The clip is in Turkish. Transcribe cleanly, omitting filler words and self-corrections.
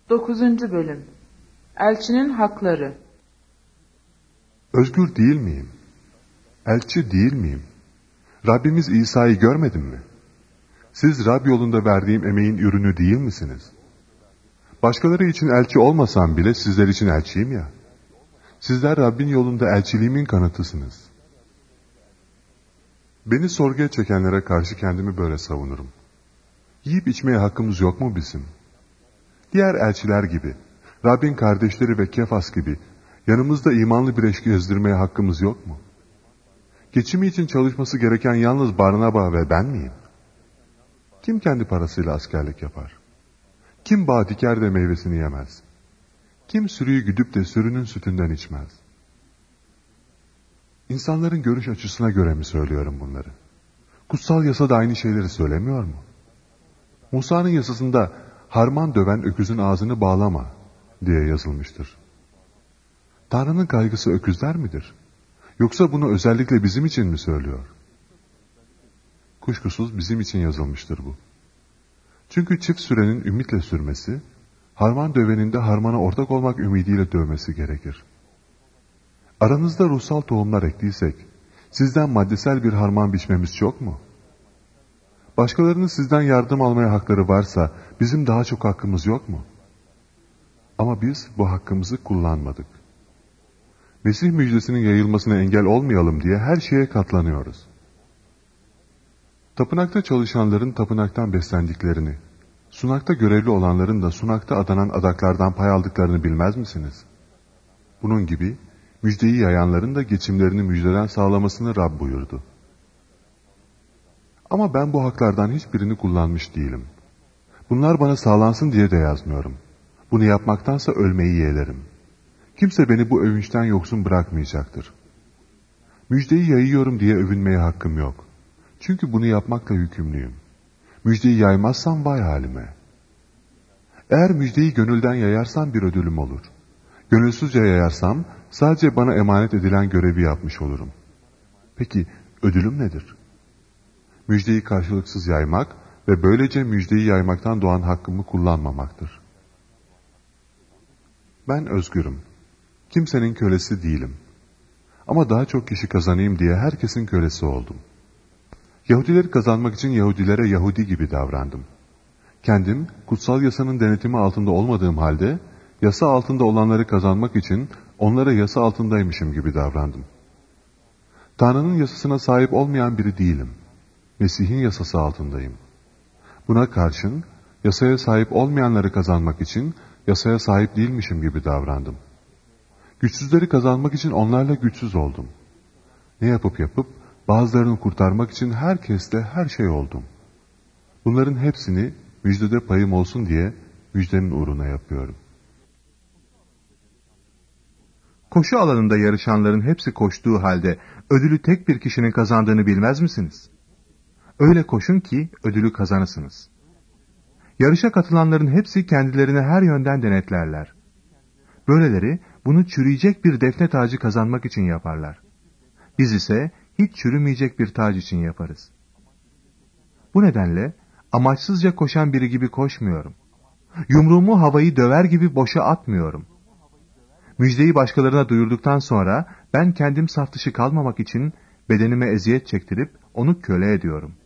9. Bölüm. Elçinin hakları. Özgür değil miyim? Elçi değil miyim? Rabbimiz İsa'yı görmedin mi? Siz Rab yolunda verdiğim emeğin ürünü değil misiniz? Başkaları için elçi olmasam bile sizler için elçiyim ya. Sizler Rabbin yolunda elçiliğimin kanıtısınız. Beni sorguya çekenlere karşı kendimi böyle savunurum. Yiyip içmeye hakkımız yok mu bizim? Diğer elçiler gibi, Rabbin kardeşleri ve Kefas gibi yanımızda imanlı bir eş gezdirmeye hakkımız yok mu? Geçimi için çalışması gereken yalnız Barnaba ve ben miyim? Kim kendi parasıyla askerlik yapar? Kim bağ diker de meyvesini yemez? Kim sürüyü güdüp de sürünün sütünden içmez? İnsanların görüş açısına göre mi söylüyorum bunları? Kutsal yasa da aynı şeyleri söylemiyor mu? Musa'nın yasasında harman döven öküzün ağzını bağlama diye yazılmıştır. Tanrı'nın kaygısı öküzler midir? Yoksa bunu özellikle bizim için mi söylüyor? Kuşkusuz bizim için yazılmıştır bu. Çünkü çift sürenin ümitle sürmesi, harman dövenin de harmana ortak olmak ümidiyle dövmesi gerekir. Aranızda ruhsal tohumlar ektiysek, sizden maddesel bir harman biçmemiz çok mu? Başkalarının sizden yardım almaya hakları varsa, bizim daha çok hakkımız yok mu? Ama biz bu hakkımızı kullanmadık. Mesih müjdesinin yayılmasına engel olmayalım diye her şeye katlanıyoruz. Tapınakta çalışanların tapınaktan beslendiklerini, sunakta görevli olanların da sunakta adanan adaklardan pay aldıklarını bilmez misiniz? Bunun gibi müjdeyi yayanların da geçimlerini müjdeden sağlamasını Rab buyurdu. Ama ben bu haklardan hiçbirini kullanmış değilim. Bunlar bana sağlansın diye de yazmıyorum. Bunu yapmaktansa ölmeyi yeğlerim. Kimse beni bu övünçten yoksun bırakmayacaktır. Müjdeyi yayıyorum diye övünmeye hakkım yok. Çünkü bunu yapmakla yükümlüyüm. Müjdeyi yaymazsam vay halime. Eğer müjdeyi gönülden yayarsam bir ödülüm olur. Gönülsüzce yayarsam sadece bana emanet edilen görevi yapmış olurum. Peki ödülüm nedir? Müjdeyi karşılıksız yaymak ve böylece müjdeyi yaymaktan doğan hakkımı kullanmamaktır. Ben özgürüm. Kimsenin kölesi değilim. Ama daha çok kişi kazanayım diye herkesin kölesi oldum. Yahudileri kazanmak için Yahudilere Yahudi gibi davrandım. Kendim kutsal yasanın denetimi altında olmadığım halde, yasa altında olanları kazanmak için onlara yasa altındaymışım gibi davrandım. Tanrı'nın yasasına sahip olmayan biri değilim. Mesih'in yasası altındayım. Buna karşın yasaya sahip olmayanları kazanmak için yasaya sahip değilmişim gibi davrandım. Güçsüzleri kazanmak için onlarla güçsüz oldum. Ne yapıp bazılarını kurtarmak için herkesle her şey oldum. Bunların hepsini müjdede payım olsun diye müjdenin uğruna yapıyorum. Koşu alanında yarışanların hepsi koştuğu halde ödülü tek bir kişinin kazandığını bilmez misiniz? Öyle koşun ki ödülü kazanasınız. Yarışa katılanların hepsi kendilerini her yönden denetlerler. Böyleleri bunu çürüyecek bir defne tacı kazanmak için yaparlar. Biz ise hiç çürümeyecek bir tac için yaparız. Bu nedenle amaçsızca koşan biri gibi koşmuyorum. Yumruğumu havayı döver gibi boşa atmıyorum. Müjdeyi başkalarına duyurduktan sonra ben kendim saf dışı kalmamak için bedenime eziyet çektirip onu köle ediyorum.